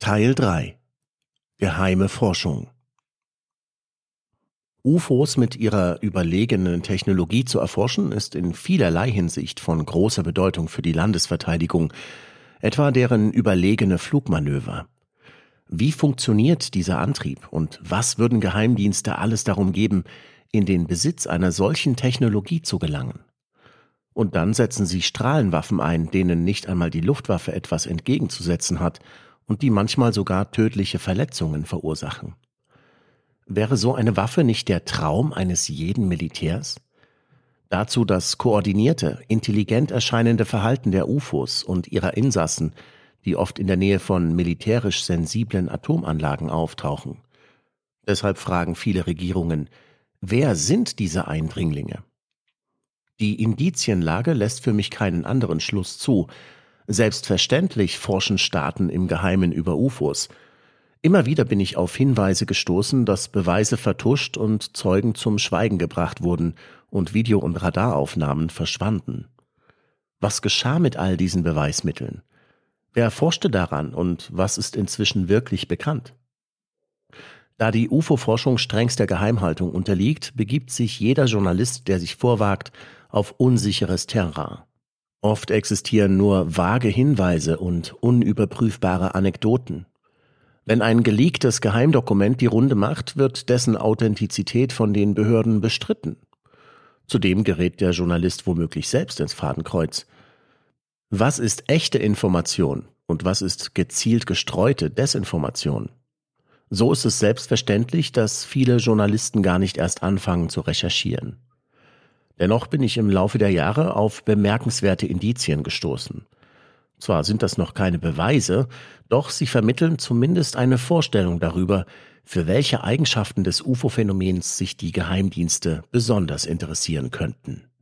Teil 3 – Geheime Forschung. UFOs mit ihrer überlegenen Technologie zu erforschen, ist in vielerlei Hinsicht von großer Bedeutung für die Landesverteidigung, etwa deren überlegene Flugmanöver. Wie funktioniert dieser Antrieb und was würden Geheimdienste alles darum geben, in den Besitz einer solchen Technologie zu gelangen? Und dann setzen sie Strahlenwaffen ein, denen nicht einmal die Luftwaffe etwas entgegenzusetzen hat und die manchmal sogar tödliche Verletzungen verursachen. Wäre so eine Waffe nicht der Traum eines jeden Militärs? Dazu das koordinierte, intelligent erscheinende Verhalten der UFOs und ihrer Insassen, die oft in der Nähe von militärisch sensiblen Atomanlagen auftauchen. Deshalb fragen viele Regierungen, wer sind diese Eindringlinge? Die Indizienlage lässt für mich keinen anderen Schluss zu. Selbstverständlich forschen Staaten im Geheimen über UFOs. Immer wieder bin ich auf Hinweise gestoßen, dass Beweise vertuscht und Zeugen zum Schweigen gebracht wurden und Video- und Radaraufnahmen verschwanden. Was geschah mit all diesen Beweismitteln? Wer forschte daran und was ist inzwischen wirklich bekannt? Da die UFO-Forschung strengster Geheimhaltung unterliegt, begibt sich jeder Journalist, der sich vorwagt, auf unsicheres Terrain. Oft existieren nur vage Hinweise und unüberprüfbare Anekdoten. Wenn ein geleaktes Geheimdokument die Runde macht, wird dessen Authentizität von den Behörden bestritten. Zudem gerät der Journalist womöglich selbst ins Fadenkreuz. Was ist echte Information und was ist gezielt gestreute Desinformation? So ist es selbstverständlich, dass viele Journalisten gar nicht erst anfangen zu recherchieren. Dennoch bin ich im Laufe der Jahre auf bemerkenswerte Indizien gestoßen. Zwar sind das noch keine Beweise, doch sie vermitteln zumindest eine Vorstellung darüber, für welche Eigenschaften des UFO-Phänomens sich die Geheimdienste besonders interessieren könnten.